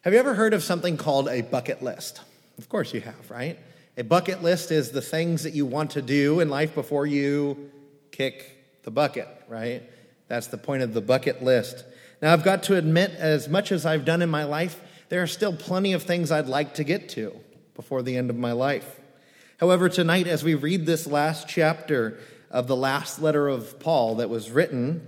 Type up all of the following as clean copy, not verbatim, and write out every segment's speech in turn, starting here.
Have you ever heard of something called a bucket list? Of course you have, right? A bucket list is the things that you want to do in life before you kick the bucket, right? That's the point of the bucket list. Now, I've got to admit, as much as I've done in my life, there are still plenty of things I'd like to get to before the end of my life. However, tonight, as we read this last chapter of the last letter of Paul that was written,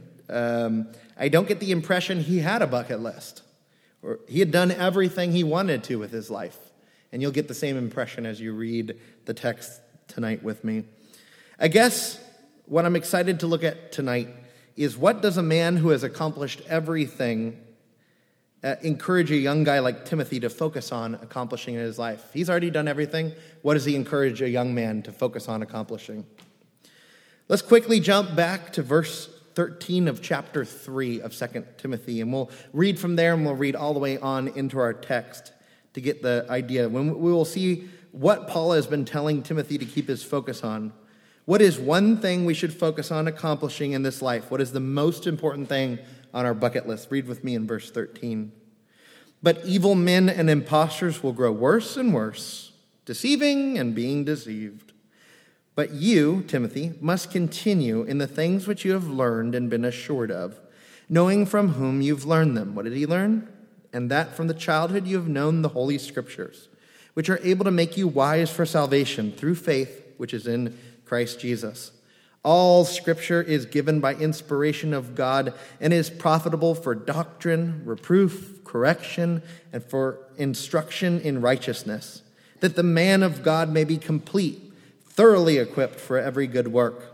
I don't get the impression he had a bucket list, or he had done everything he wanted to with his life. And you'll get the same impression as you read the text tonight with me. I guess what I'm excited to look at tonight is, what does a man who has accomplished everything encourage a young guy like Timothy to focus on accomplishing in his life? He's already done everything. What does he encourage a young man to focus on accomplishing? Let's quickly jump back to verse 13 of chapter 3 of 2 Timothy, and we'll read from there, and we'll read all the way on into our text to get the idea. When we will see what Paul has been telling Timothy to keep his focus on. What is one thing we should focus on accomplishing in this life? What is the most important thing on our bucket list? Read with me in verse 13. But evil men and impostors will grow worse and worse, deceiving and being deceived. But you, Timothy, must continue in the things which you have learned and been assured of, knowing from whom you've learned them. What did he learn? And that from the childhood you have known the Holy Scriptures, which are able to make you wise for salvation through faith, which is in Christ Jesus. All Scripture is given by inspiration of God and is profitable for doctrine, reproof, correction, and for instruction in righteousness, that the man of God may be complete, thoroughly equipped for every good work.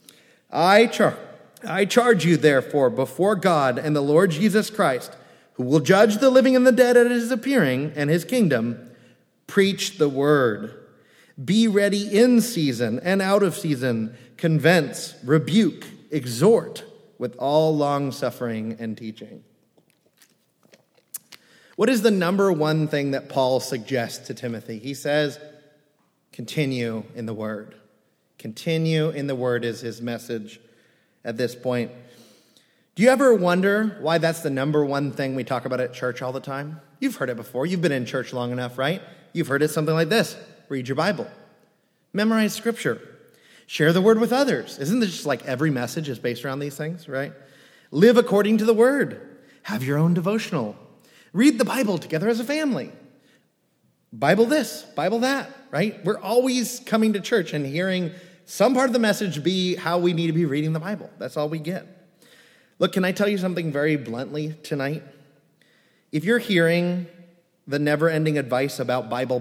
I charge you, therefore, before God and the Lord Jesus Christ, who will judge the living and the dead at his appearing and his kingdom, preach the word. Be ready in season and out of season. Convince, rebuke, exhort with all long-suffering and teaching. What is the number one thing that Paul suggests to Timothy? He says, continue in the word. Continue in the word is his message at this point. Do you ever wonder why that's the number one thing we talk about at church all the time? You've heard it before. You've been in church long enough, right? You've heard it something like this. Read your Bible. Memorize Scripture. Share the word with others. Isn't it just like every message is based around these things, right? Live according to the word. Have your own devotional. Read the Bible together as a family. Bible this, Bible that, right? We're always coming to church and hearing some part of the message be how we need to be reading the Bible. That's all we get. Look, can I tell you something very bluntly tonight? If you're hearing the never-ending advice about Bible,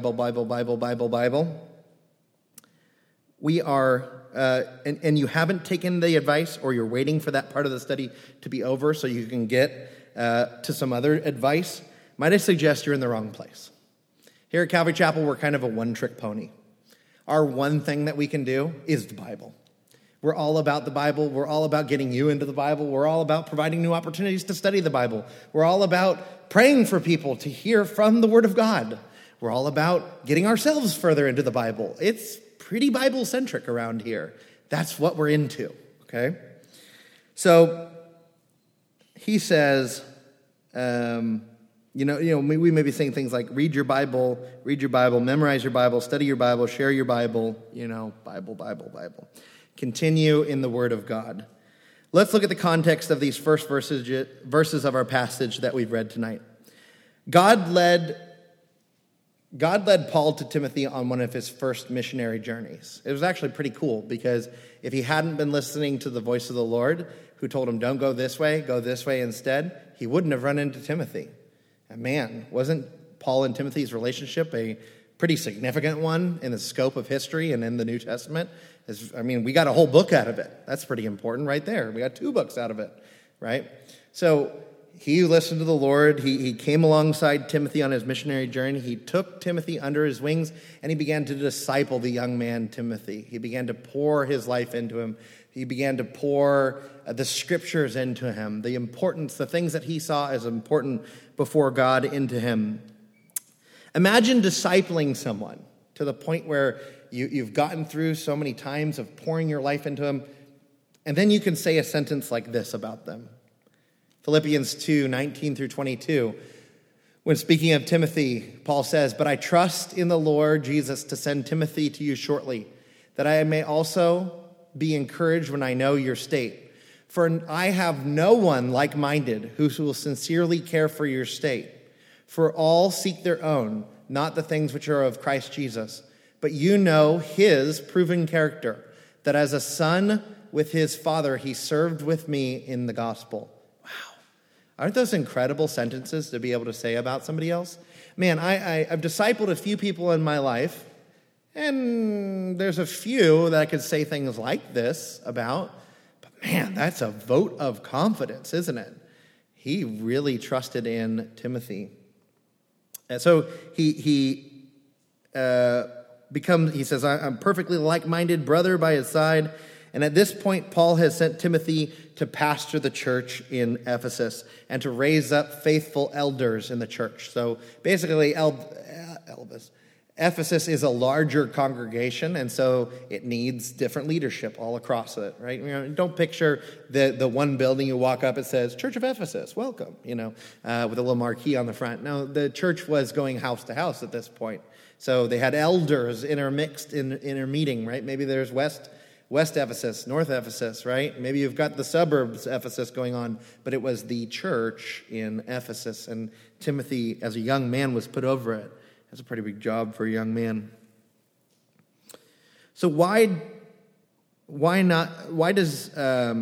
we are, and you haven't taken the advice, or you're waiting for that part of the study to be over so you can get to some other advice, might I suggest you're in the wrong place. Here at Calvary Chapel, we're kind of a one-trick pony. Our one thing that we can do is the Bible. We're all about the Bible. We're all about getting you into the Bible. We're all about providing new opportunities to study the Bible. We're all about praying for people to hear from the Word of God. We're all about getting ourselves further into the Bible. It's pretty Bible-centric around here. That's what we're into, okay? So he says, we may be saying things like read your Bible, memorize your Bible, study your Bible, share your Bible, Bible. Continue in the Word of God. Let's look at the context of these first verses of our passage that we've read tonight. God led Paul to Timothy on one of his first missionary journeys. It was actually pretty cool, because if he hadn't been listening to the voice of the Lord, who told him, don't go this way instead, he wouldn't have run into Timothy. And man, wasn't Paul and Timothy's relationship a pretty significant one in the scope of history and in the New Testament? We got a whole book out of it. That's pretty important right there. We got 2 books out of it, right? So he listened to the Lord. He came alongside Timothy on his missionary journey. He took Timothy under his wings, and he began to disciple the young man Timothy. He began to pour his life into him. He began to pour the Scriptures into him, the things that he saw as important before God into him. Imagine discipling someone to the point where you've gotten through so many times of pouring your life into them, and then you can say a sentence like this about them. Philippians 2:19 through 22. When speaking of Timothy, Paul says, "But I trust in the Lord Jesus to send Timothy to you shortly, that I may also be encouraged when I know your state. For I have no one like-minded who will sincerely care for your state. For all seek their own, not the things which are of Christ Jesus. But you know his proven character, that as a son with his father, he served with me in the gospel." Wow. Aren't those incredible sentences to be able to say about somebody else? Man, I've discipled a few people in my life, and there's a few that I could say things like this about. But man, that's a vote of confidence, isn't it? He really trusted in Timothy. And so he says, "I'm perfectly like-minded brother by his side." And at this point, Paul has sent Timothy to pastor the church in Ephesus and to raise up faithful elders in the church. So basically, Ephesus is a larger congregation, and so it needs different leadership all across it, right? Don't picture the one building you walk up, it says, "Church of Ephesus, welcome," with a little marquee on the front. No, the church was going house to house at this point. So they had elders intermixed in a meeting, right? Maybe there's West Ephesus, North Ephesus, right? Maybe you've got the suburbs Ephesus going on, but it was the church in Ephesus, and Timothy, as a young man, was put over it. That's a pretty big job for a young man. So why does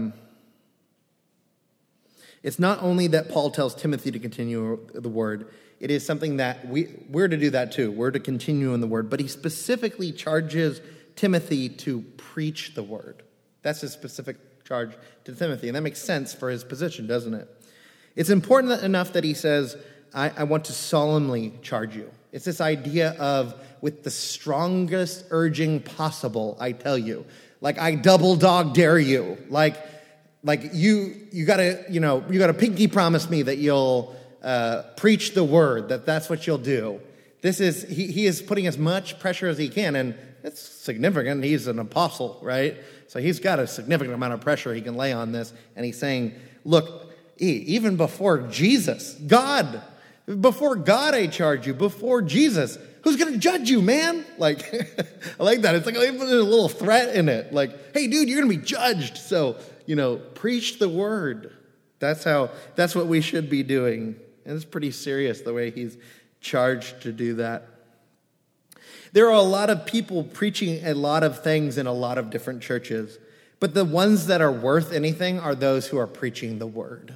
it's not only that Paul tells Timothy to continue the word, it is something that we're to do that too. We're to continue in the word, but he specifically charges Timothy to preach the word. That's his specific charge to Timothy, and that makes sense for his position, doesn't it? It's important enough that he says, I want to solemnly charge you. It's this idea of, with the strongest urging possible, I tell you. Like, I double dog dare you. Like you gotta pinky promise me that you'll preach the word, that's what you'll do. He is putting as much pressure as he can, and it's significant. He's an apostle, right? So he's got a significant amount of pressure he can lay on this, and he's saying, look, even before Jesus, before God I charge you, before Jesus, who's going to judge you, man? Like, I like that. It's like they put a little threat in it. Like, hey, dude, you're going to be judged. So, preach the word. That's what we should be doing. And it's pretty serious the way he's charged to do that. There are a lot of people preaching a lot of things in a lot of different churches, but the ones that are worth anything are those who are preaching the word.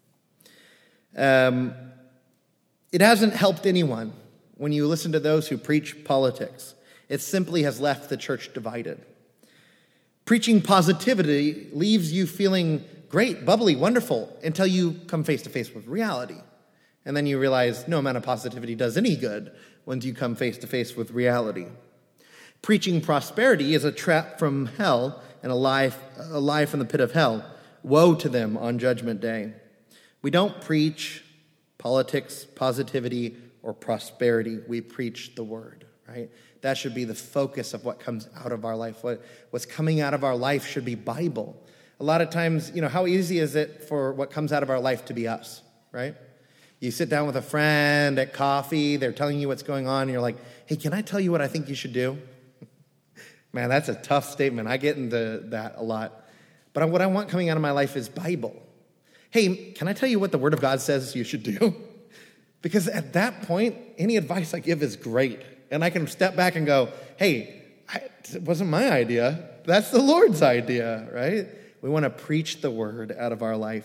It hasn't helped anyone when you listen to those who preach politics. It simply has left the church divided. Preaching positivity leaves you feeling great, bubbly, wonderful, until you come face to face with reality. And then you realize no amount of positivity does any good once you come face to face with reality. Preaching prosperity is a trap from hell and a lie from the pit of hell. Woe to them on Judgment Day. We don't preach politics, positivity, or prosperity. We preach the word, right? That should be the focus of what comes out of our life. What's coming out of our life should be Bible. A lot of times, how easy is it for what comes out of our life to be us, right? You sit down with a friend at coffee, they're telling you what's going on, and you're like, hey, can I tell you what I think you should do? Man, that's a tough statement. I get into that a lot. But what I want coming out of my life is Bible. Hey, can I tell you what the Word of God says you should do? Because at that point, any advice I give is great. And I can step back and go, hey, it wasn't my idea. That's the Lord's idea, right? We want to preach the Word out of our life.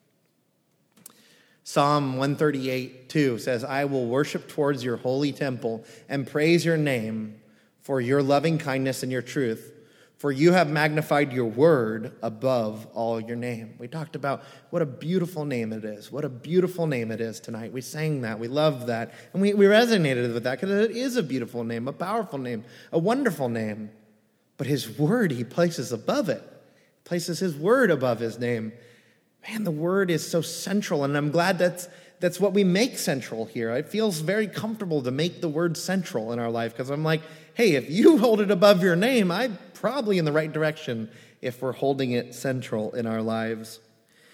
Psalm 138:2 says, I will worship towards your holy temple and praise your name for your loving kindness and your truth. For you have magnified your word above all your name. We talked about what a beautiful name it is. What a beautiful name it is tonight. We sang that. We loved that. And we resonated with that because it is a beautiful name, a powerful name, a wonderful name. But his word he places above it. Places his word above his name. Man, the word is so central, and I'm glad that's what we make central here. It feels very comfortable to make the word central in our life because I'm like, hey, if you hold it above your name, I'm probably in the right direction if we're holding it central in our lives.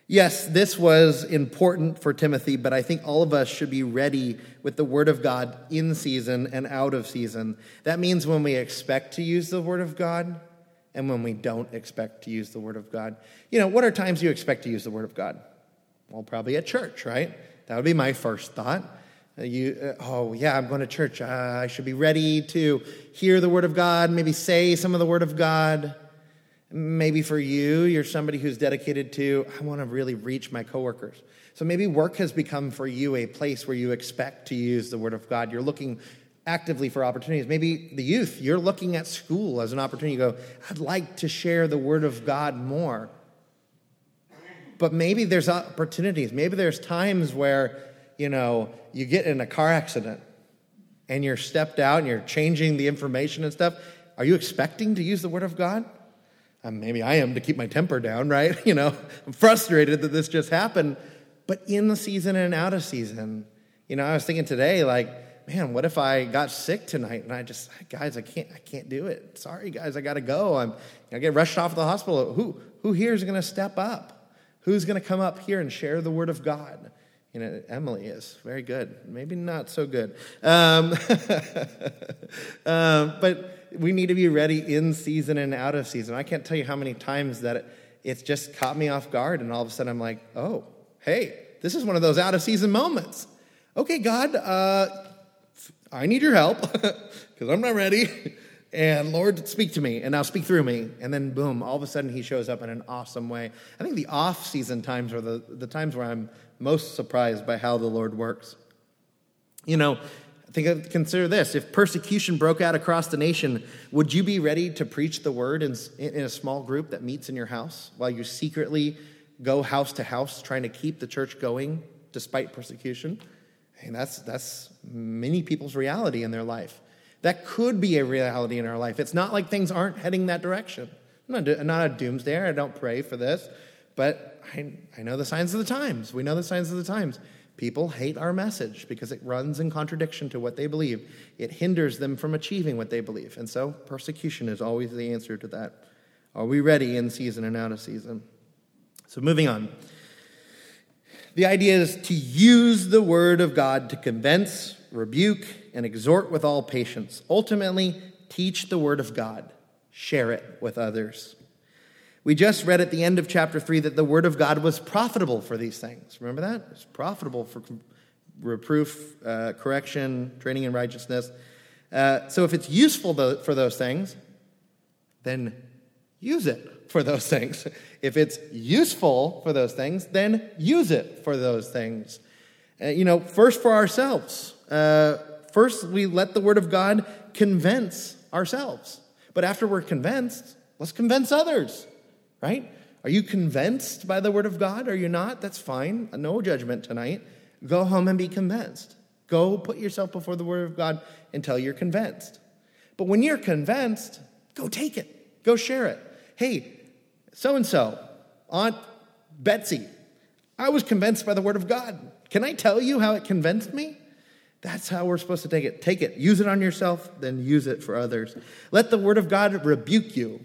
Yes, this was important for Timothy, but I think all of us should be ready with the Word of God in season and out of season. That means when we expect to use the Word of God and when we don't expect to use the Word of God. What are times you expect to use the Word of God? Well, probably at church, right? That would be my first thought. I'm going to church. I should be ready to hear the Word of God, maybe say some of the Word of God. Maybe for you, you're somebody who's dedicated to, I want to really reach my coworkers. So maybe work has become for you a place where you expect to use the Word of God. You're looking actively for opportunities. Maybe the youth, you're looking at school as an opportunity. You go, I'd like to share the Word of God more. But maybe there's opportunities. Maybe there's times where, you get in a car accident and you're stepped out and you're changing the information and stuff. Are you expecting to use the Word of God? Maybe I am to keep my temper down, right? I'm frustrated that this just happened. But in the season and out of season, I was thinking today, man, what if I got sick tonight and guys, I can't do it. Sorry, guys, I got to go. I get rushed off to the hospital. Who here is going to step up? Who's going to come up here and share the Word of God? Emily is very good. Maybe not so good. But we need to be ready in season and out of season. I can't tell you how many times that it's just caught me off guard, and all of a sudden I'm like, oh, hey, this is one of those out of season moments. Okay, God, I need your help because I'm not ready. And Lord, speak to me, and now speak through me. And then boom, all of a sudden he shows up in an awesome way. I think the off-season times are the times where I'm most surprised by how the Lord works. Consider this. If persecution broke out across the nation, would you be ready to preach the word in a small group that meets in your house while you secretly go house to house trying to keep the church going despite persecution? And that's many people's reality in their life. That could be a reality in our life. It's not like things aren't heading that direction. I'm not a doomsdayer. I don't pray for this. But I know the signs of the times. We know the signs of the times. People hate our message because it runs in contradiction to what they believe. It hinders them from achieving what they believe. And so persecution is always the answer to that. Are we ready in season and out of season? So moving on. The idea is to use the Word of God to convince, rebuke, and exhort with all patience. Ultimately, teach the Word of God. Share it with others. We just read at the end of chapter 3 that the Word of God was profitable for these things. Remember that? It's profitable for reproof, correction, training in righteousness. So if it's useful for those things, then use it for those things. If it's useful for those things, then use it for those things. First for ourselves. First, we let the Word of God convince ourselves. But after we're convinced, let's convince others. Right? Are you convinced by the Word of God? Are you not? That's fine. No judgment tonight. Go home and be convinced. Go put yourself before the Word of God until you're convinced. But when you're convinced, go take it. Go share it. Hey, so-and-so, Aunt Betsy, I was convinced by the Word of God. Can I tell you how it convinced me? That's how we're supposed to take it. Take it. Use it on yourself, then use it for others. Let the Word of God rebuke you.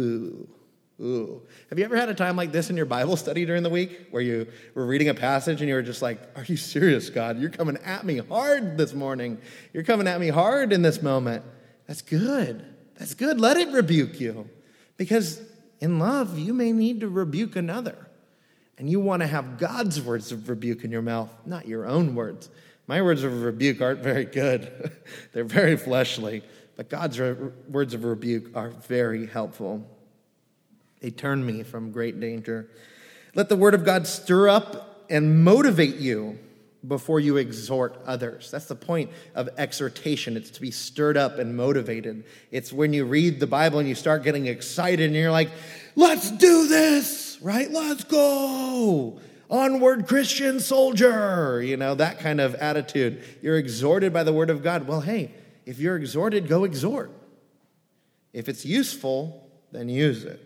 Ooh. Have you ever had a time like this in your Bible study during the week where you were reading a passage and you were just like, are you serious, God? You're coming at me hard this morning. You're coming at me hard in this moment. That's good. That's good. Let it rebuke you. Because in love, you may need to rebuke another. And you want to have God's words of rebuke in your mouth, not your own words. My words of rebuke aren't very good. They're very fleshly. But God's words of rebuke are very helpful. They turn me from great danger. Let the Word of God stir up and motivate you before you exhort others. That's the point of exhortation. It's to be stirred up and motivated. It's when you read the Bible and you start getting excited and you're like, let's do this, right? Let's go. Onward, Christian soldier. That kind of attitude. You're exhorted by the Word of God. Well, hey, if you're exhorted, go exhort. If it's useful, then use it.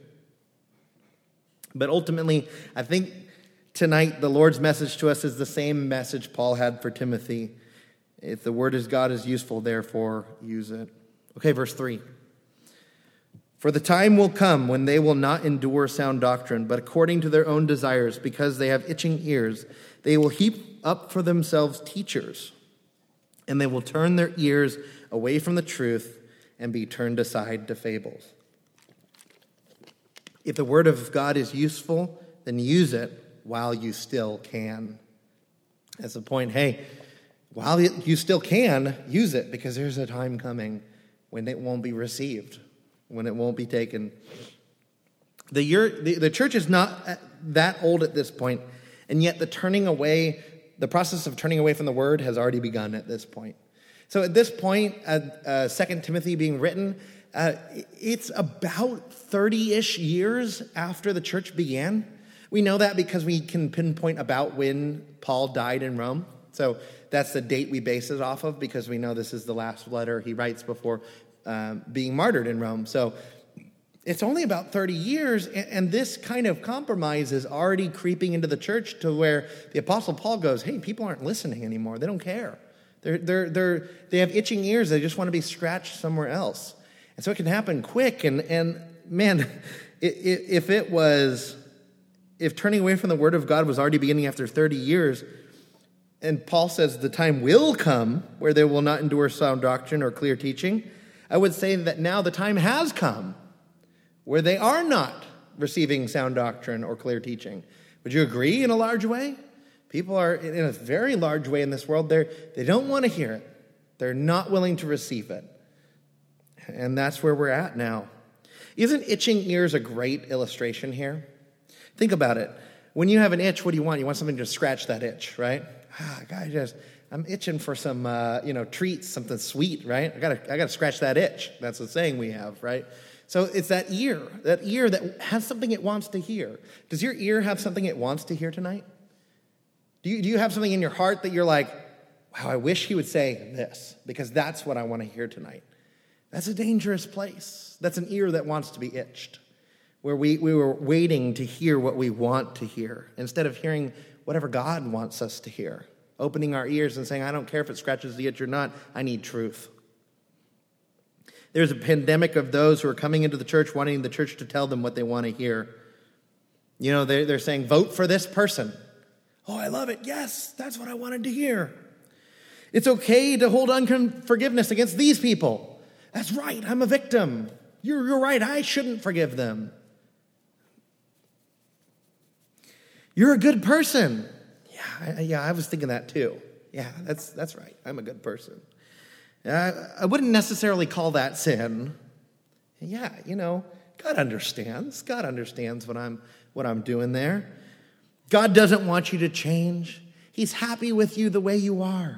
But ultimately, I think tonight the Lord's message to us is the same message Paul had for Timothy. If the Word of God is useful, therefore use it. Okay, verse 3. For the time will come when they will not endure sound doctrine, but according to their own desires, because they have itching ears, they will heap up for themselves teachers, and they will turn their ears away from the truth and be turned aside to fables. If the word of God is useful, then use it while you still can. That's the point. Hey, while you still can, use it, because there's a time coming when it won't be received, when it won't be taken. The church is not that old at this point, and yet the process of turning away from the word has already begun at this point. So at this point, 2 Timothy being written, it's about 30-ish years after the church began. We know that because we can pinpoint about when Paul died in Rome. So that's the date we base it off of, because we know this is the last letter he writes before being martyred in Rome. So it's only about 30 years, and this kind of compromise is already creeping into the church to where the Apostle Paul goes, hey, people aren't listening anymore. They don't care. They have itching ears. They just want to be scratched somewhere else. And so it can happen quick. And man, if turning away from the word of God was already beginning after 30 years, and Paul says the time will come where they will not endure sound doctrine or clear teaching, I would say that now the time has come where they are not receiving sound doctrine or clear teaching. Would you agree in a large way? People are, in a very large way in this world, they don't want to hear it. They're not willing to receive it. And that's where we're at now. Isn't itching ears a great illustration here? Think about it. When you have an itch, what do you want? You want something to scratch that itch, right? I'm itching for some, treats, something sweet, right? I gotta scratch that itch. That's the saying we have, right? So it's that ear that has something it wants to hear. Does your ear have something it wants to hear tonight? Do you have something in your heart that you're like, wow, I wish he would say this, because that's what I want to hear tonight? That's a dangerous place. That's an ear that wants to be itched, where we were waiting to hear what we want to hear instead of hearing whatever God wants us to hear. Opening our ears and saying, I don't care if it scratches the itch or not, I need truth. There's a pandemic of those who are coming into the church wanting the church to tell them what they want to hear. You know, they're saying, vote for this person. Oh, I love it. Yes, that's what I wanted to hear. It's okay to hold unforgiveness against these people. That's right, I'm a victim. You're right, I shouldn't forgive them. You're a good person. Yeah, I was thinking that too. Yeah, that's right. I'm a good person. I wouldn't necessarily call that sin. Yeah, God understands. God understands what I'm doing there. God doesn't want you to change. He's happy with you the way you are.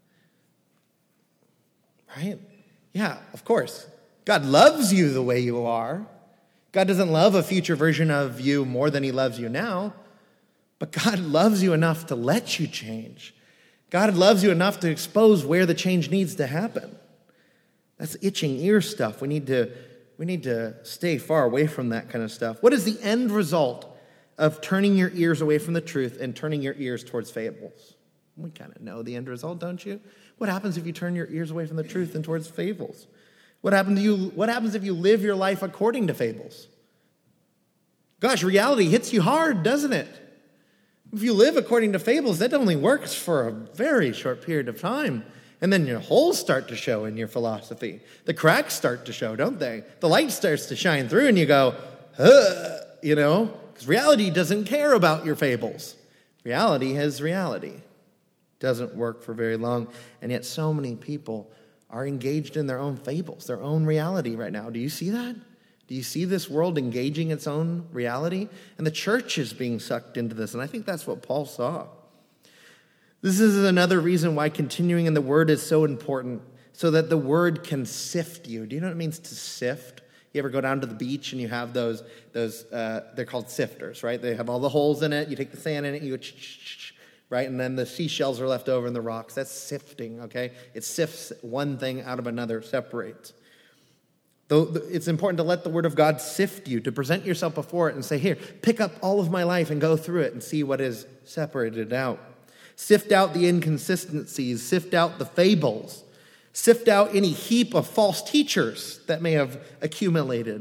Right? Yeah, of course. God loves you the way you are. God doesn't love a future version of you more than he loves you now. But God loves you enough to let you change. God loves you enough to expose where the change needs to happen. That's itching ear stuff. We need to stay far away from that kind of stuff. What is the end result of turning your ears away from the truth and turning your ears towards fables? We kind of know the end result, don't you? What happens if you turn your ears away from the truth and towards fables? What happens if you live your life according to fables? Gosh, reality hits you hard, doesn't it? If you live according to fables, that only works for a very short period of time. And then your holes start to show in your philosophy. The cracks start to show, don't they? The light starts to shine through and you go, because reality doesn't care about your fables. Reality is reality. Doesn't work for very long. And yet so many people are engaged in their own fables, their own reality right now. Do you see that? Do you see this world engaging its own reality? And the church is being sucked into this. And I think that's what Paul saw. This is another reason why continuing in the word is so important, so that the word can sift you. Do you know what it means to sift? You ever go down to the beach and you have those they're called sifters, right? They have all the holes in it. You take the sand in it, you go right? And then the seashells are left over in the rocks. That's sifting, okay? It sifts one thing out of another, separates. Though it's important to let the word of God sift you, to present yourself before it and say, here, pick up all of my life and go through it and see what is separated out. Sift out the inconsistencies, sift out the fables, sift out any heap of false teachers that may have accumulated.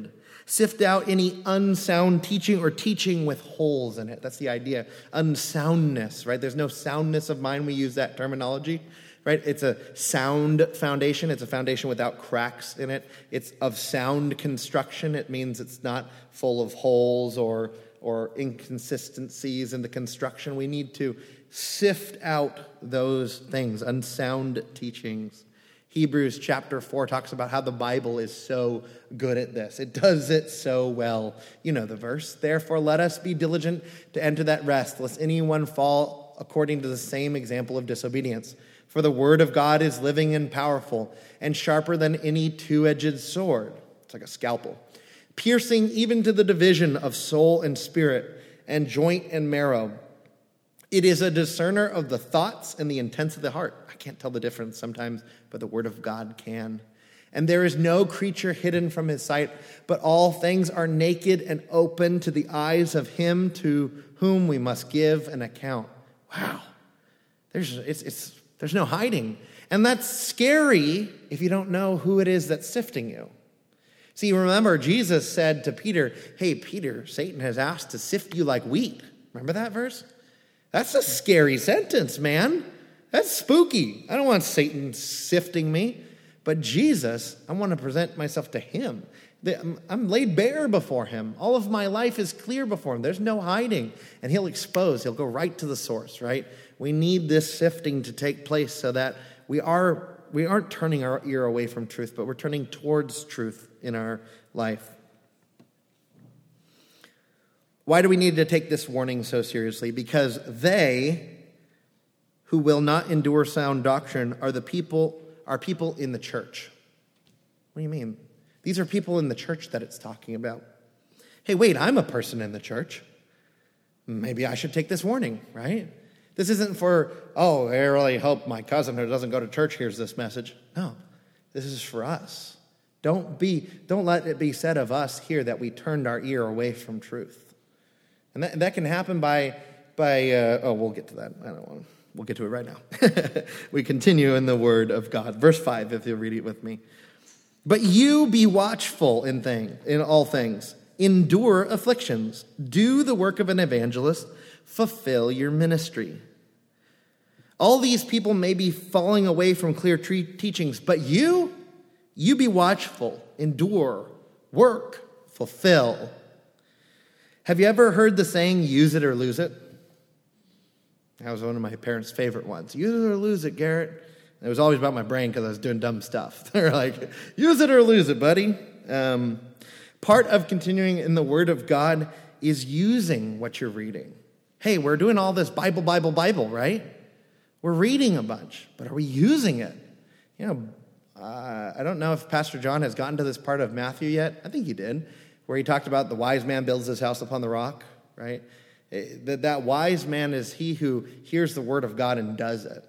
Sift out any unsound teaching or teaching with holes in it. That's the idea. Unsoundness, right? There's no soundness of mind. We use that terminology, right? It's a sound foundation. It's a foundation without cracks in it. It's of sound construction. It means it's not full of holes or inconsistencies in the construction. We need to sift out those things, unsound teachings. Hebrews chapter 4 talks about how the Bible is so good at this. It does it so well. You know the verse. Therefore, let us be diligent to enter that rest, lest anyone fall according to the same example of disobedience. For the word of God is living and powerful, and sharper than any two-edged sword. It's like a scalpel. Piercing even to the division of soul and spirit, and joint and marrow. It is a discerner of the thoughts and the intents of the heart. I can't tell the difference sometimes, but the word of God can. And there is no creature hidden from his sight, but all things are naked and open to the eyes of him to whom we must give an account. Wow. There's no hiding. And that's scary if you don't know who it is that's sifting you. See, remember, Jesus said to Peter, hey, Peter, Satan has asked to sift you like wheat. Remember that verse? That's a scary sentence, man. That's spooky. I don't want Satan sifting me. But Jesus, I want to present myself to him. I'm laid bare before him. All of my life is clear before him. There's no hiding. And he'll expose. He'll go right to the source, right? We need this sifting to take place so that we aren't turning our ear away from truth, but we're turning towards truth in our life. Why do we need to take this warning so seriously? Because they who will not endure sound doctrine are people in the church. What do you mean? These are people in the church that it's talking about. Hey, wait, I'm a person in the church. Maybe I should take this warning, right? This isn't for, I really hope my cousin who doesn't go to church hears this message. No, this is for us. Don't let it be said of us here that we turned our ear away from truth. And that can happen by we'll get to that. We'll get to it right now. We continue in the word of God. Verse 5, if you'll read it with me. But you be watchful in all things. Endure afflictions. Do the work of an evangelist. Fulfill your ministry. All these people may be falling away from clear teachings, but you be watchful, endure, work, fulfill. Have you ever heard the saying, use it or lose it? That was one of my parents' favorite ones. Use it or lose it, Garrett. And it was always about my brain because I was doing dumb stuff. They're like, use it or lose it, buddy. Part of continuing in the Word of God is using what you're reading. Hey, we're doing all this Bible, right? We're reading a bunch, but are we using it? I don't know if Pastor John has gotten to this part of Matthew yet. I think he did, where he talked about the wise man builds his house upon the rock, right? That wise man is he who hears the word of God and does it.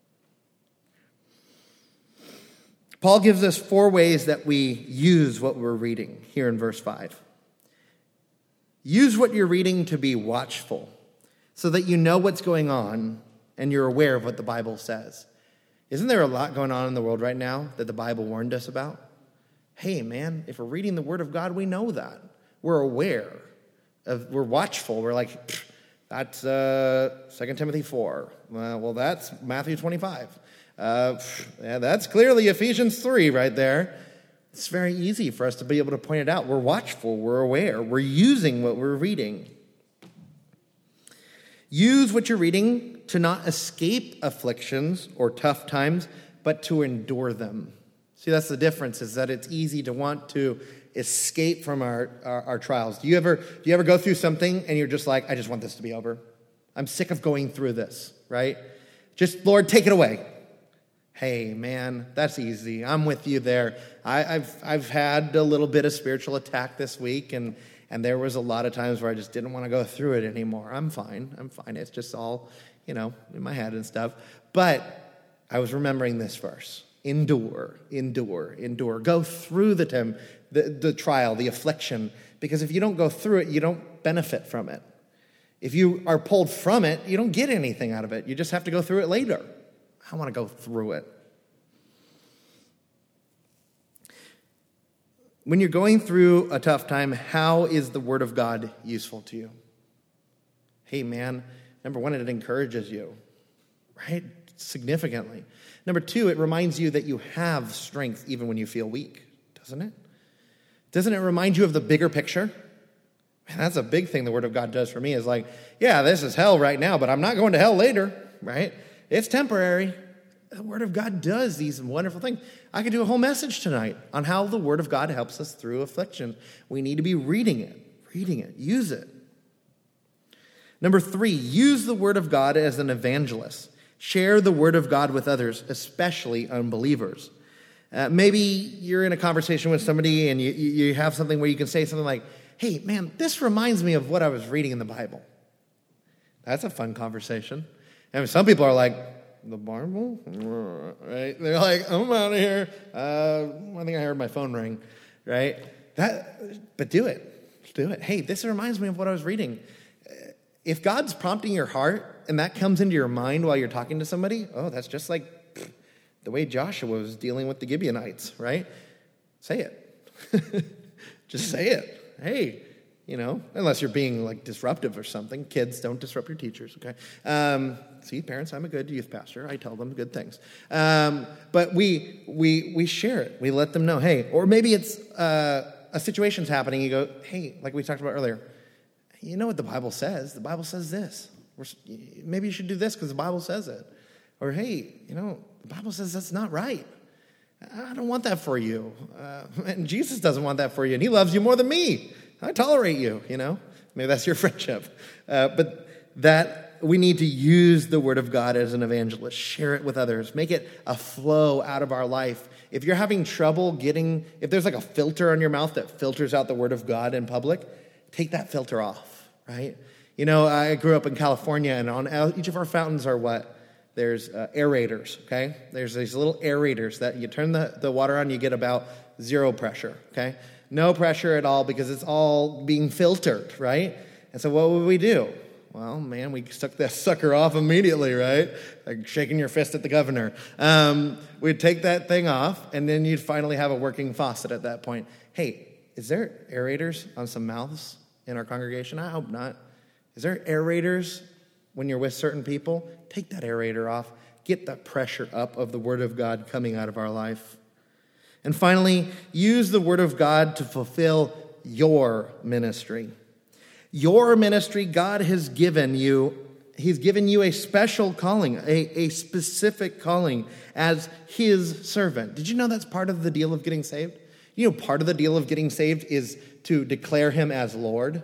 Paul gives us 4 ways that we use what we're reading here in verse 5. Use what you're reading to be watchful so that you know what's going on and you're aware of what the Bible says. Isn't there a lot going on in the world right now that the Bible warned us about? Hey, man, if we're reading the Word of God, we know that. We're aware. We're watchful. We're like, that's 2 Timothy 4. Well, that's Matthew 25. That's clearly Ephesians 3 right there. It's very easy for us to be able to point it out. We're watchful. We're aware. We're using what we're reading. Use what you're reading to not escape afflictions or tough times, but to endure them. See, that's the difference, is that it's easy to want to escape from our trials. Do you ever go through something and you're just like, I just want this to be over? I'm sick of going through this, right? Just, Lord, take it away. Hey, man, that's easy. I'm with you there. I've had a little bit of spiritual attack this week, and there was a lot of times where I just didn't want to go through it anymore. I'm fine. It's just all, in my head and stuff. But I was remembering this verse. Endure. Go through the trial, the affliction, because if you don't go through it, you don't benefit from it. If you are pulled from it, you don't get anything out of it. You just have to go through it later. I want to go through it. When you're going through a tough time, how is the Word of God useful to you? Hey, man, number one, it encourages you, right? Significantly. Number two, it reminds you that you have strength even when you feel weak, doesn't it? Doesn't it remind you of the bigger picture? Man, that's a big thing the Word of God does for me, is like, yeah, this is hell right now, but I'm not going to hell later, right? It's temporary. The Word of God does these wonderful things. I could do a whole message tonight on how the Word of God helps us through affliction. We need to be reading it, use it. Number three, use the Word of God as an evangelist. Share the Word of God with others, especially unbelievers. Maybe you're in a conversation with somebody and you have something where you can say something like, hey, man, this reminds me of what I was reading in the Bible. That's a fun conversation. And some people are like, the Bible? Right? They're like, I'm out of here. I think I heard my phone ring, right? But do it. Do it. Hey, this reminds me of what I was reading. If God's prompting your heart and that comes into your mind while you're talking to somebody, that's just like the way Joshua was dealing with the Gibeonites, right? Say it. Just say it. Hey, unless you're being like disruptive or something. Kids, don't disrupt your teachers, okay? See, parents, I'm a good youth pastor. I tell them good things. But we share it. We let them know, hey, or maybe it's a situation's happening. You go, hey, like we talked about earlier, you know what the Bible says. The Bible says this. Maybe you should do this because the Bible says it. Or, hey, the Bible says that's not right. I don't want that for you. And Jesus doesn't want that for you. And he loves you more than me. I tolerate you, Maybe that's your friendship. But that we need to use the Word of God as an evangelist. Share it with others. Make it a flow out of our life. If you're having trouble if there's like a filter on your mouth that filters out the Word of God in public, take that filter off, right? I grew up in California, and on each of our fountains are what? There's aerators, okay? There's these little aerators that you turn the water on, you get about zero pressure, okay? No pressure at all because it's all being filtered, right? And so what would we do? Well, man, we took that sucker off immediately, right? Like shaking your fist at the governor. We'd take that thing off, and then you'd finally have a working faucet at that point. Hey, is there aerators on some mouths in our congregation? I hope not. Is there aerators when you're with certain people? Take that aerator off. Get the pressure up of the Word of God coming out of our life. And finally, use the Word of God to fulfill your ministry. Your ministry, God has given you. He's given you a special calling, a specific calling as His servant. Did you know that's part of the deal of getting saved? Part of the deal of getting saved is to declare Him as Lord,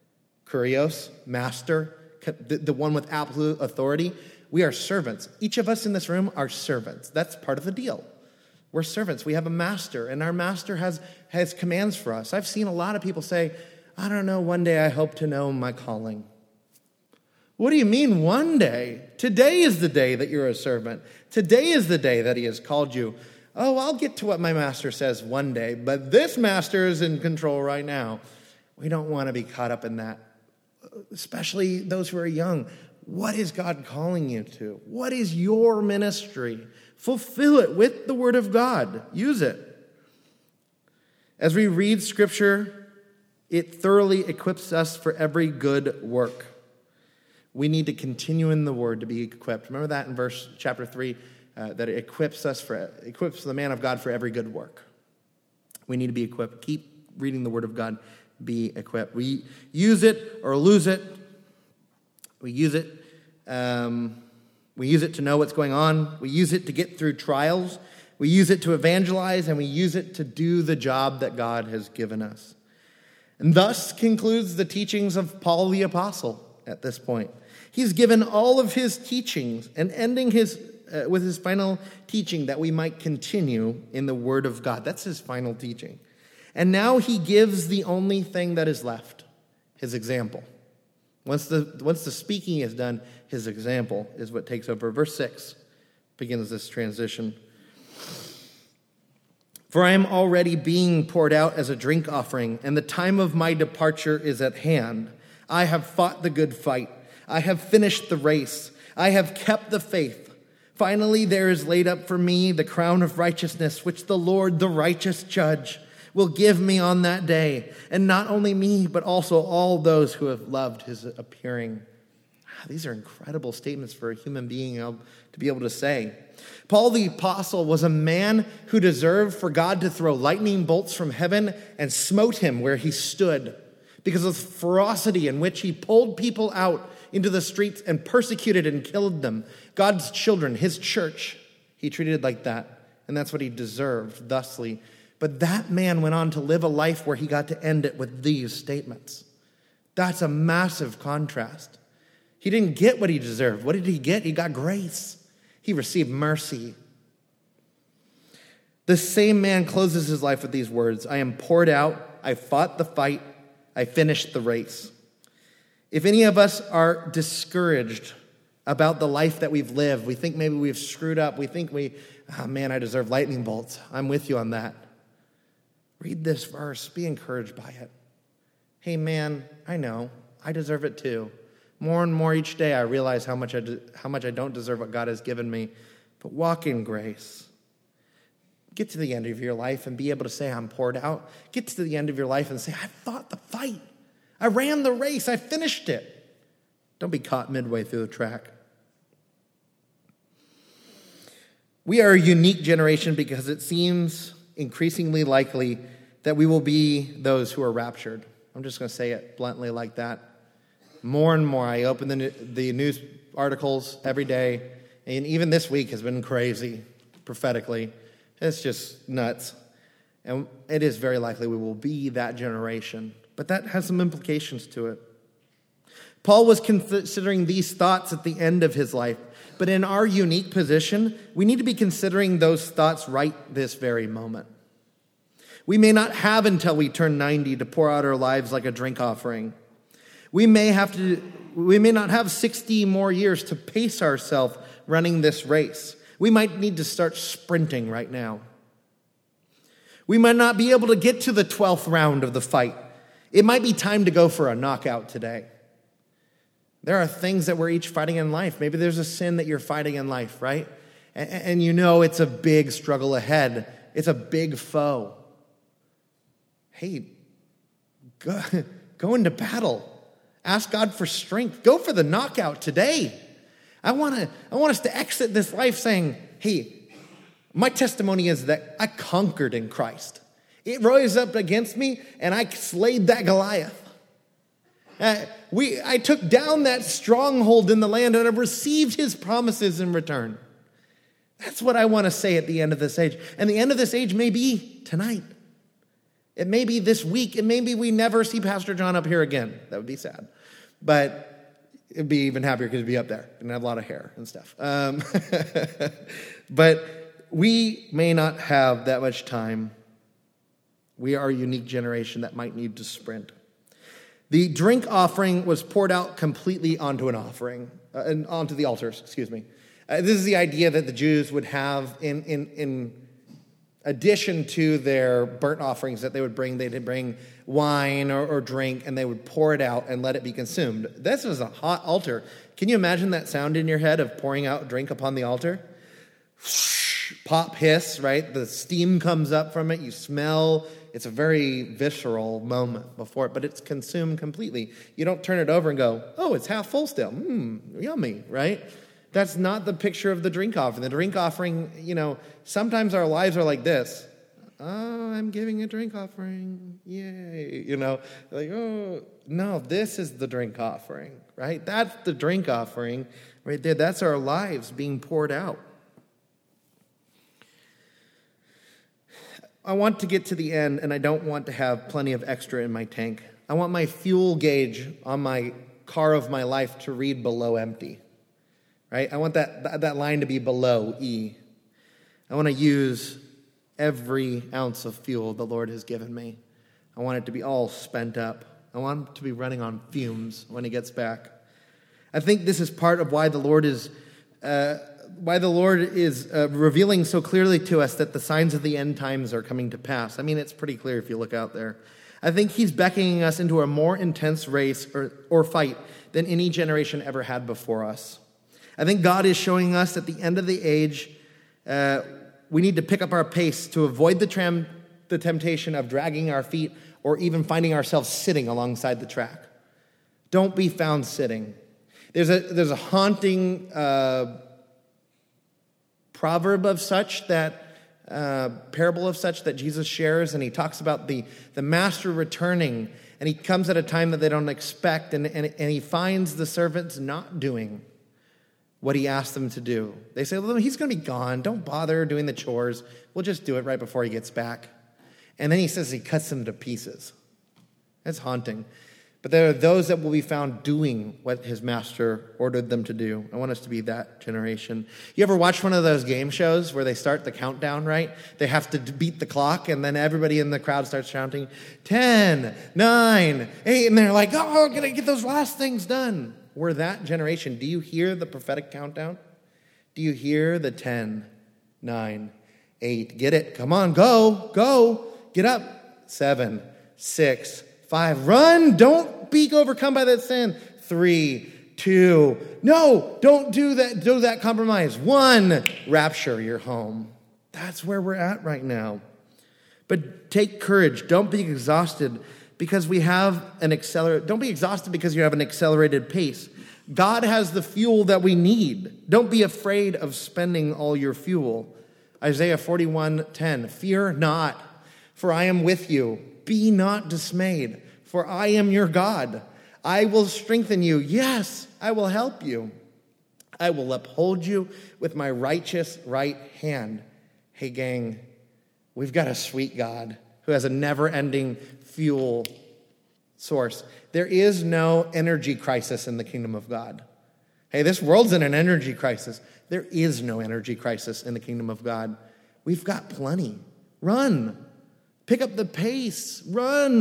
Kurios, Master, the one with absolute authority. We are servants. Each of us in this room are servants. That's part of the deal. We're servants. We have a master, and our master has commands for us. I've seen a lot of people say, I don't know, one day I hope to know my calling. What do you mean one day? Today is the day that you're a servant. Today is the day that He has called you. Oh, I'll get to what my master says one day, but this master is in control right now. We don't want to be caught up in that, especially those who are young. What is God calling you to? What is your ministry? Fulfill it with the Word of God. Use it. As we read Scripture, it thoroughly equips us for every good work. We need to continue in the Word to be equipped. Remember that in chapter 3, that it equips the man of God for every good work. We need to be equipped. Keep reading the Word of God. Be equipped. We use it or lose it. We use it. We use it to know what's going on. We use it to get through trials. We use it to evangelize, and we use it to do the job that God has given us. And thus concludes the teachings of Paul the Apostle at this point. He's given all of his teachings and ending with his final teaching that we might continue in the Word of God. That's his final teaching. And now he gives the only thing that is left, his example. Once the speaking is done, his example is what takes over. Verse 6 begins this transition. For I am already being poured out as a drink offering, and the time of my departure is at hand. I have fought the good fight. I have finished the race. I have kept the faith. Finally, there is laid up for me the crown of righteousness, which the Lord, the righteous judge, will give me on that day, and not only me, but also all those who have loved his appearing. These are incredible statements for a human being to be able to say. Paul the apostle was a man who deserved for God to throw lightning bolts from heaven and smote him where he stood because of the ferocity in which he pulled people out into the streets and persecuted and killed them. God's children, his church, he treated like that, and that's what he deserved thusly. But that man went on to live a life where he got to end it with these statements. That's a massive contrast. He didn't get what he deserved. What did he get? He got grace. He received mercy. The same man closes his life with these words, I am poured out, I fought the fight, I finished the race. If any of us are discouraged about the life that we've lived, we think maybe we've screwed up, we think I deserve lightning bolts. I'm with you on that. Read this verse, be encouraged by it. Hey man, I know, I deserve it too. More and more each day I realize how much I don't deserve what God has given me, but walk in grace. Get to the end of your life and be able to say, I'm poured out. Get to the end of your life and say, I fought the fight. I ran the race. I finished it. Don't be caught midway through the track. We are a unique generation because it seems increasingly likely that we will be those who are raptured. I'm just going to say it bluntly like that. More and more, I open the news articles every day, and even this week has been crazy, prophetically. It's just nuts. And it is very likely we will be that generation. But that has some implications to it. Paul was considering these thoughts at the end of his life. But in our unique position, we need to be considering those thoughts right this very moment. We may not have until we turn 90 to pour out our lives like a drink offering. We may not have 60 more years to pace ourselves running this race. We might need to start sprinting right now. We might not be able to get to the 12th round of the fight. It might be time to go for a knockout today. There are things that we're each fighting in life. Maybe there's a sin that you're fighting in life, right? And you know it's a big struggle ahead. It's a big foe. Hey, go into battle. Ask God for strength. Go for the knockout today. I want us to exit this life saying, hey, my testimony is that I conquered in Christ. It rose up against me, and I slayed that Goliath. I took down that stronghold in the land, and I received his promises in return. That's what I want to say at the end of this age. And the end of this age may be tonight. It may be this week. It may be we never see Pastor John up here again. That would be sad. But it'd be even happier because he'd be up there and have a lot of hair and stuff. But we may not have that much time. We are a unique generation that might need to sprint. The drink offering was poured out completely onto onto the altars, excuse me. This is the idea that the Jews would have in addition to their burnt offerings that they would bring. They'd bring wine or drink, and they would pour it out and let it be consumed. This was a hot altar. Can you imagine that sound in your head of pouring out drink upon the altar? Pop, hiss, right? The steam comes up from it. You smell. It's a very visceral moment before it, but it's consumed completely. You don't turn it over and go, oh, it's half full still. Yummy, right? That's not the picture of the drink offering. The drink offering, sometimes our lives are like this. Oh, I'm giving a drink offering. Yay. Like, oh, no, this is the drink offering, right? That's the drink offering right there. That's our lives being poured out. I want to get to the end, and I don't want to have plenty of extra in my tank. I want my fuel gauge on my car of my life to read below empty, right? I want that line to be below E. I want to use every ounce of fuel the Lord has given me. I want it to be all spent up. I want it to be running on fumes when he gets back. I think this is part of why the Lord is revealing so clearly to us that the signs of the end times are coming to pass. I mean, it's pretty clear if you look out there. I think he's beckoning us into a more intense race or fight than any generation ever had before us. I think God is showing us at the end of the age, we need to pick up our pace to avoid the the temptation of dragging our feet or even finding ourselves sitting alongside the track. Don't be found sitting. There's a haunting proverb of such that, parable of such that Jesus shares, and he talks about the master returning, and he comes at a time that they don't expect, and he finds the servants not doing what he asked them to do. They say, well, he's going to be gone. Don't bother doing the chores. We'll just do it right before he gets back. And then he says he cuts them to pieces. That's haunting. But there are those that will be found doing what his master ordered them to do. I want us to be that generation. You ever watch one of those game shows where they start the countdown, right? They have to beat the clock, and then everybody in the crowd starts shouting, 10, 9, 8, and they're like, oh, I'm going to get those last things done. We're that generation. Do you hear the prophetic countdown? Do you hear the 10, 9, 8? Get it. Come on, go. Get up. 7, 6, 5. Run. Don't be overcome by that sin. 3, 2. No, don't do that. Do that compromise. 1. Rapture. You're home. That's where we're at right now. But take courage. Don't be exhausted because we have an don't be exhausted because you have an accelerated pace. God has the fuel that we need. Don't be afraid of spending all your fuel. Isaiah 41:10. Fear not, for I am with you. Be not dismayed, for I am your God. I will strengthen you. Yes, I will help you. I will uphold you with my righteous right hand. Hey, gang, we've got a sweet God who has a never-ending fuel source. There is no energy crisis in the kingdom of God. Hey, this world's in an energy crisis. There is no energy crisis in the kingdom of God. We've got plenty. Run. Pick up the pace. Run.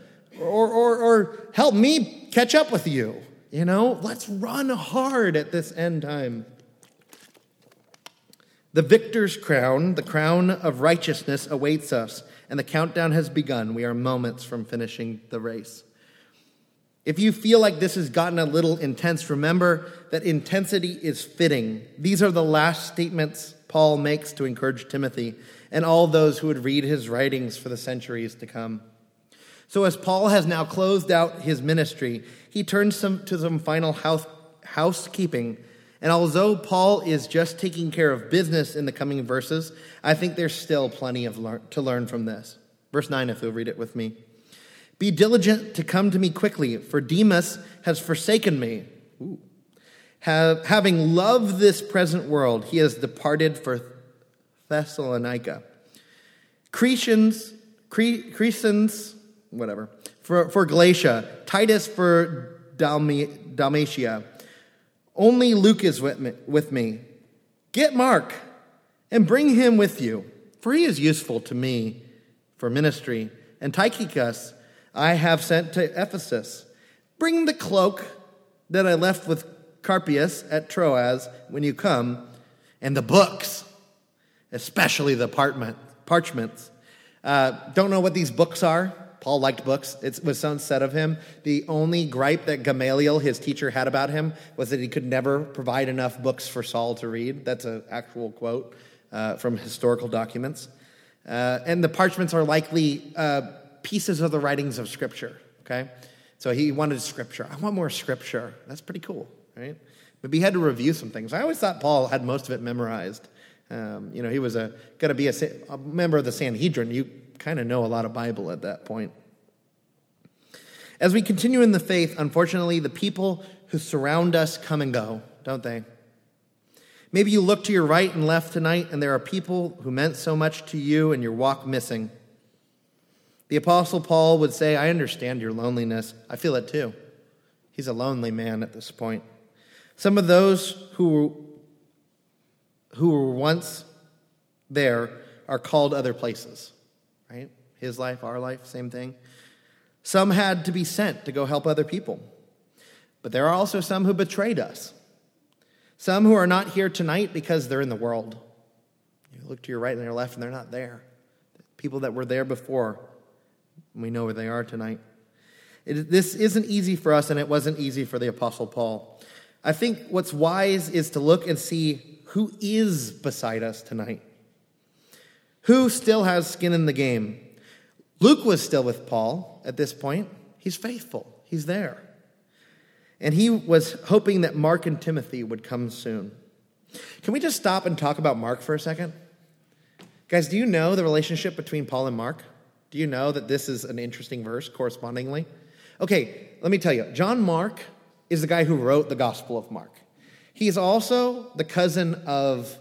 Or help me catch up with you. You know, let's run hard at this end time. The victor's crown, the crown of righteousness, awaits us, and the countdown has begun. We are moments from finishing the race. If you feel like this has gotten a little intense, remember that intensity is fitting. These are the last statements Paul makes to encourage Timothy and all those who would read his writings for the centuries to come. So as Paul has now closed out his ministry, he turns to some final housekeeping. And although Paul is just taking care of business in the coming verses, I think there's still plenty to learn from this. Verse 9, if you'll read it with me. Be diligent to come to me quickly, for Demas has forsaken me. Having loved this present world, he has departed for Thessalonica. Crescens, whatever, for Galatia. Titus for Dalmatia. Only Luke is with me. Get Mark and bring him with you, for he is useful to me for ministry. And Tychicus I have sent to Ephesus. Bring the cloak that I left with Carpius at Troas when you come, and the books, especially the parchments. Don't know what these books are. Paul liked books. It was said of him. The only gripe that Gamaliel, his teacher, had about him was that he could never provide enough books for Saul to read. That's an actual quote from historical documents. And the parchments are likely pieces of the writings of Scripture, okay? So he wanted Scripture. I want more Scripture. That's pretty cool, right? Maybe he had to review some things. I always thought Paul had most of it memorized. He was going to be a member of the Sanhedrin. You kind of know a lot of Bible at that point. As we continue in the faith, unfortunately, the people who surround us come and go, don't they? Maybe you look to your right and left tonight, and there are people who meant so much to you and your walk missing. The Apostle Paul would say, I understand your loneliness. I feel it too. He's a lonely man at this point. Some of those who were once there are called other places, right? His life, our life, same thing. Some had to be sent to go help other people. But there are also some who betrayed us. Some who are not here tonight because they're in the world. You look to your right and your left and they're not there. People that were there before, and we know where they are tonight. This isn't easy for us, and it wasn't easy for the Apostle Paul. I think what's wise is to look and see who is beside us tonight. Who still has skin in the game? Luke was still with Paul at this point. He's faithful. He's there. And he was hoping that Mark and Timothy would come soon. Can we just stop and talk about Mark for a second? Guys, do you know the relationship between Paul and Mark? Do you know that this is an interesting verse correspondingly? Okay, let me tell you. John Mark is the guy who wrote the Gospel of Mark. He's also the cousin of,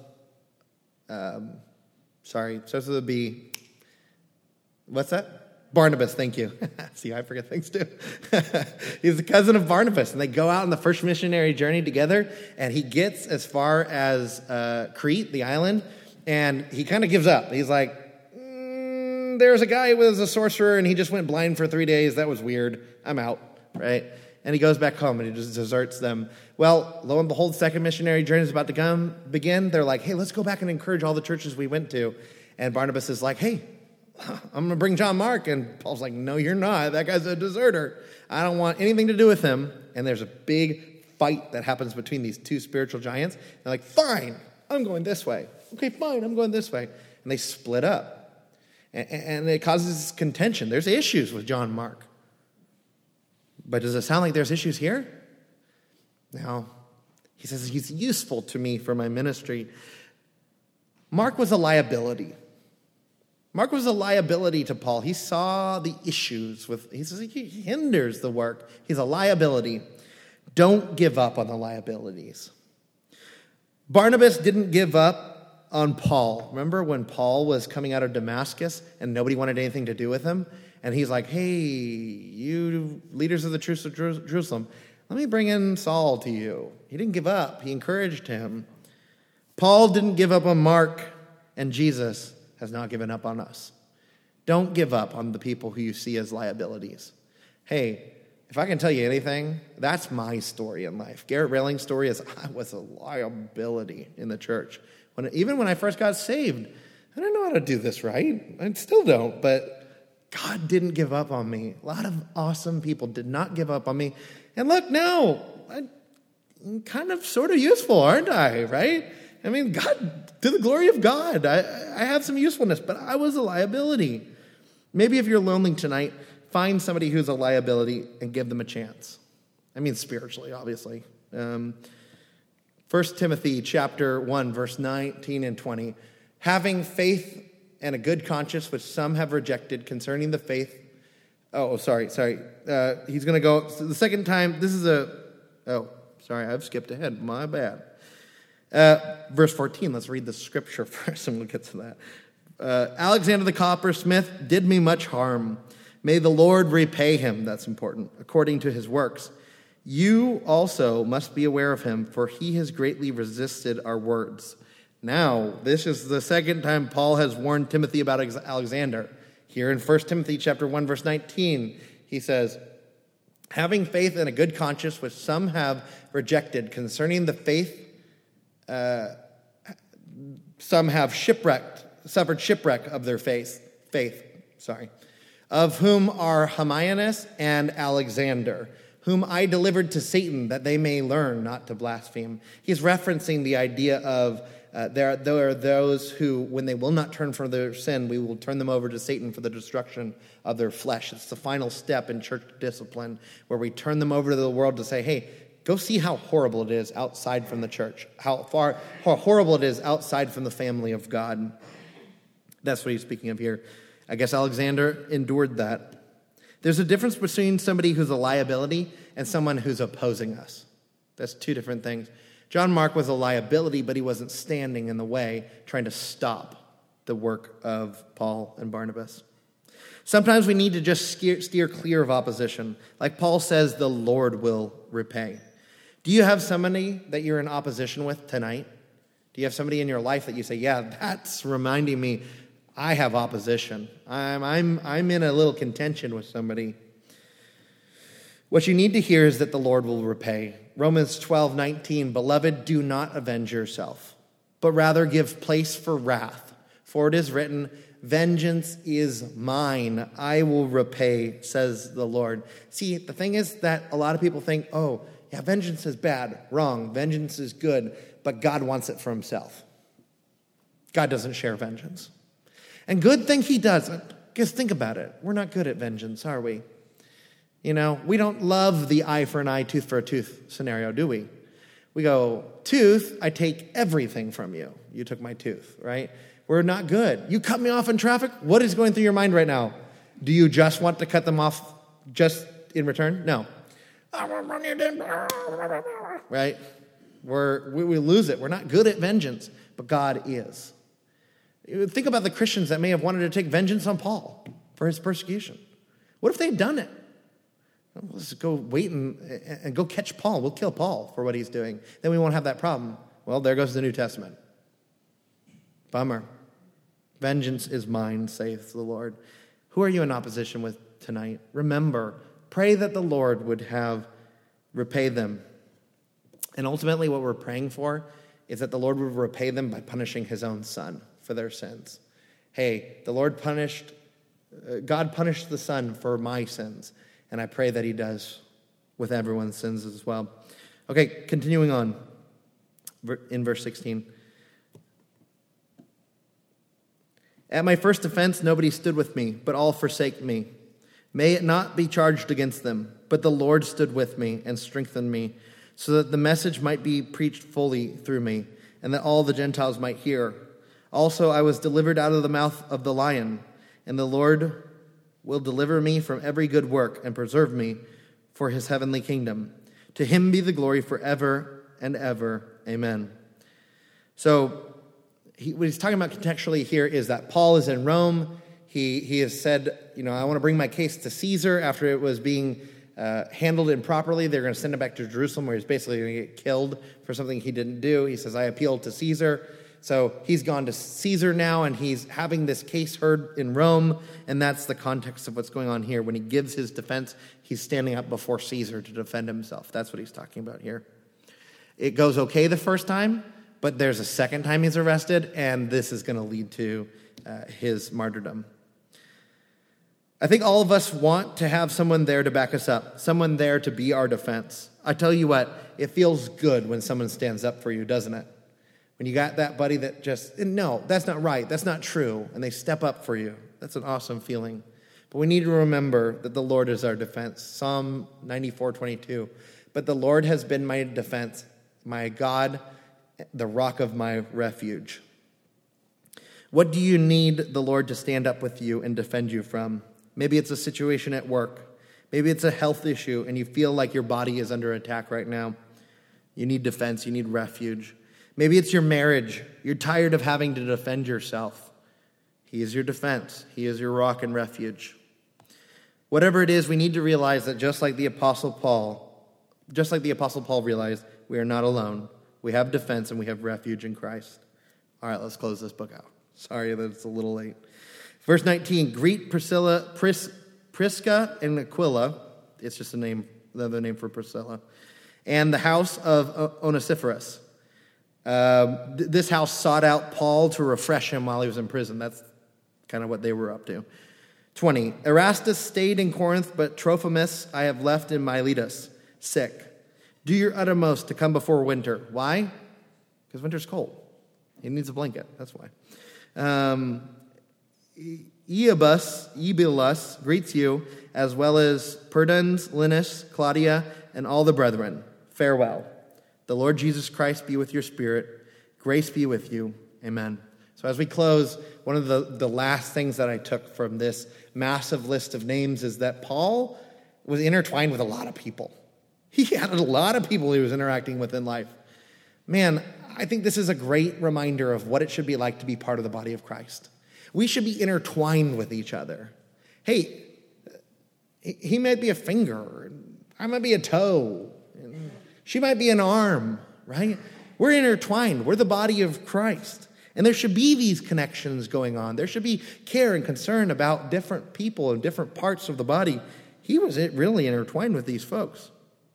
starts with a B. What's that? Barnabas, thank you. See, I forget things too. He's the cousin of Barnabas, and they go out on the first missionary journey together, and he gets as far as Crete, the island, and he kind of gives up. He's like, there's a guy who was a sorcerer, and he just went blind for 3 days. That was weird. I'm out, right? And he goes back home, and he just deserts them. Well, lo and behold, second missionary journey is about to begin. They're like, hey, let's go back and encourage all the churches we went to. And Barnabas is like, hey, I'm going to bring John Mark. And Paul's like, no, you're not. That guy's a deserter. I don't want anything to do with him. And there's a big fight that happens between these two spiritual giants. They're like, fine, I'm going this way. Okay, fine, I'm going this way. And they split up. And it causes contention. There's issues with John Mark. But does it sound like there's issues here? No. He says he's useful to me for my ministry. Mark was a liability. Mark was a liability to Paul. He saw the issues with, he says he hinders the work. He's a liability. Don't give up on the liabilities. Barnabas didn't give up on Paul. Remember when Paul was coming out of Damascus and nobody wanted anything to do with him? And he's like, hey, you leaders of the Church of Jerusalem, let me bring in Saul to you. He didn't give up. He encouraged him. Paul didn't give up on Mark, and Jesus has not given up on us. Don't give up on the people who you see as liabilities. Hey, if I can tell you anything, that's my story in life. Garrett Railing's story is I was a liability in the church. Even when I first got saved, I didn't know how to do this right. I still don't, but God didn't give up on me. A lot of awesome people did not give up on me. And look, now, I'm kind of sort of useful, aren't I, right? I mean, God, to the glory of God, I have some usefulness, but I was a liability. Maybe if you're lonely tonight, find somebody who's a liability and give them a chance. I mean, spiritually, obviously. 1 Timothy chapter 1, verse 19 and 20. Having faith and a good conscience, which some have rejected concerning the faith. Sorry. He's going to go, so the second time, I've skipped ahead. My bad. Verse 14, let's read the scripture first and we'll get to that. Alexander the coppersmith did me much harm. May the Lord repay him, that's important, according to his works. You also must be aware of him, for he has greatly resisted our words. Now, this is the second time Paul has warned Timothy about Alexander. Here in 1 Timothy chapter 1, verse 19, he says, having faith and a good conscience, which some have rejected concerning the faith, some have suffered shipwreck of their faith, of whom are Hymenaeus and Alexander, whom I delivered to Satan that they may learn not to blaspheme. He's referencing the idea of there are those who, when they will not turn from their sin, we will turn them over to Satan for the destruction of their flesh. It's the final step in church discipline where we turn them over to the world to say, hey, go see how horrible it is outside from the church, how horrible it is outside from the family of God. That's what he's speaking of here. I guess Alexander endured that. There's a difference between somebody who's a liability and someone who's opposing us. That's two different things. John Mark was a liability, but he wasn't standing in the way, trying to stop the work of Paul and Barnabas. Sometimes we need to just steer clear of opposition. Like Paul says, the Lord will repay. Do you have somebody that you're in opposition with tonight? Do you have somebody in your life that you say, yeah, that's reminding me I have opposition. I'm in a little contention with somebody. What you need to hear is that the Lord will repay. Romans 12:19, beloved, do not avenge yourself, but rather give place for wrath. For it is written, vengeance is mine, I will repay, says the Lord. See, the thing is that a lot of people think, oh, yeah, vengeance is bad. Wrong. Vengeance is good, but God wants it for himself. God doesn't share vengeance. And good thing he doesn't. Because think about it. We're not good at vengeance, are we? We don't love the eye for an eye, tooth for a tooth scenario, do we? We go, tooth, I take everything from you. You took my tooth, right? We're not good. You cut me off in traffic? What is going through your mind right now? Do you just want to cut them off just in return? No. Right? We lose it. We're not good at vengeance, but God is. Think about the Christians that may have wanted to take vengeance on Paul for his persecution. What if they had done it? Let's go wait and go catch Paul. We'll kill Paul for what he's doing. Then we won't have that problem. Well, there goes the New Testament. Bummer. Vengeance is mine, saith the Lord. Who are you in opposition with tonight? Remember, pray that the Lord would have repay them. And ultimately what we're praying for is that the Lord would repay them by punishing his own son for their sins. Hey, God punished the son for my sins. And I pray that he does with everyone's sins as well. Okay, continuing on in verse 16. At my first offense, nobody stood with me, but all forsake me. May it not be charged against them, but the Lord stood with me and strengthened me, so that the message might be preached fully through me, and that all the Gentiles might hear. Also, I was delivered out of the mouth of the lion, and the Lord will deliver me from every good work and preserve me for his heavenly kingdom. To him be the glory forever and ever. Amen. So what he's talking about contextually here is that Paul is in Rome. He has said, I want to bring my case to Caesar after it was being handled improperly. They're going to send him back to Jerusalem where he's basically going to get killed for something he didn't do. He says, I appealed to Caesar. So he's gone to Caesar now, and he's having this case heard in Rome, and that's the context of what's going on here. When he gives his defense, he's standing up before Caesar to defend himself. That's what he's talking about here. It goes okay the first time, but there's a second time he's arrested, and this is going to lead to his martyrdom. I think all of us want to have someone there to back us up, someone there to be our defense. I tell you what, it feels good when someone stands up for you, doesn't it? When you got that buddy that just, no, that's not right, that's not true, and they step up for you. That's an awesome feeling. But we need to remember that the Lord is our defense. Psalm 94:22. But the Lord has been my defense, my God, the rock of my refuge. What do you need the Lord to stand up with you and defend you from? Maybe it's a situation at work. Maybe it's a health issue, and you feel like your body is under attack right now. You need defense, you need refuge. Maybe it's your marriage. You're tired of having to defend yourself. He is your defense. He is your rock and refuge. Whatever it is, we need to realize that just like the Apostle Paul realized, we are not alone. We have defense and we have refuge in Christ. All right, let's close this book out. Sorry that it's a little late. Verse 19, greet Prisca and Aquila. It's just another name for Priscilla. And the house of Onesiphorus. This house sought out Paul to refresh him while he was in prison. That's kind of what they were up to. 20, Erastus stayed in Corinth, but Trophimus I have left in Miletus, sick. Do your uttermost to come before winter. Why? Because winter's cold. He needs a blanket. That's why. Eubulus greets you, as well as Pudens, Linus, Claudia, and all the brethren. Farewell. The Lord Jesus Christ be with your spirit. Grace be with you. Amen. So as we close, one of the last things that I took from this massive list of names is that Paul was intertwined with a lot of people. He had a lot of people he was interacting with in life. Man, I think this is a great reminder of what it should be like to be part of the body of Christ. We should be intertwined with each other. Hey, he might be a finger. I might be a toe. She might be an arm, right? We're intertwined. We're the body of Christ. And there should be these connections going on. There should be care and concern about different people and different parts of the body. He was really intertwined with these folks.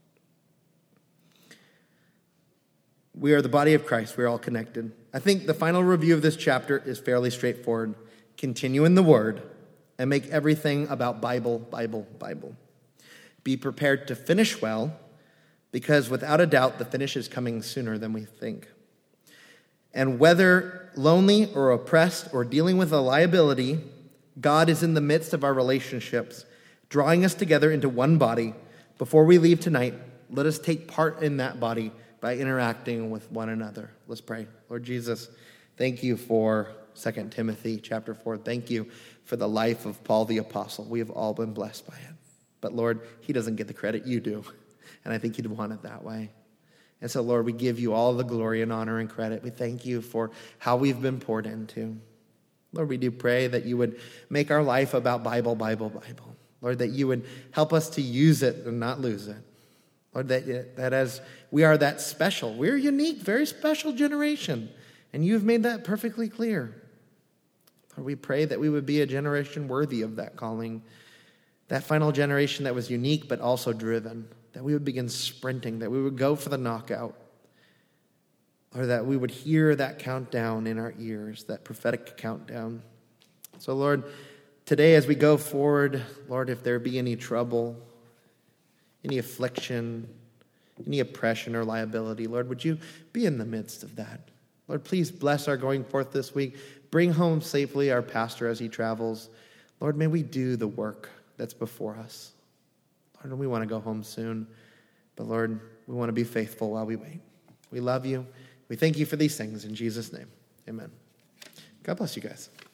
We are the body of Christ. We're all connected. I think the final review of this chapter is fairly straightforward. Continue in the Word and make everything about Bible, Bible, Bible. Be prepared to finish well, because without a doubt, the finish is coming sooner than we think. And whether lonely or oppressed or dealing with a liability, God is in the midst of our relationships, drawing us together into one body. Before we leave tonight, let us take part in that body by interacting with one another. Let's pray. Lord Jesus, thank you for 2 Timothy chapter 4. Thank you for the life of Paul the Apostle. We have all been blessed by him. But Lord, he doesn't get the credit, you do. And I think you'd want it that way. And so, Lord, we give you all the glory and honor and credit. We thank you for how we've been poured into. Lord, we do pray that you would make our life about Bible, Bible, Bible. Lord, that you would help us to use it and not lose it. Lord, that as we are that special, we're a unique, very special generation. And you've made that perfectly clear. Lord, we pray that we would be a generation worthy of that calling. That final generation that was unique but also driven. That we would begin sprinting, that we would go for the knockout, or that we would hear that countdown in our ears, that prophetic countdown. So, Lord, today as we go forward, Lord, if there be any trouble, any affliction, any oppression or liability, Lord, would you be in the midst of that? Lord, please bless our going forth this week. Bring home safely our pastor as he travels. Lord, may we do the work that's before us. Lord, we want to go home soon, but Lord, we want to be faithful while we wait. We love you. We thank you for these things in Jesus' name. Amen. God bless you guys.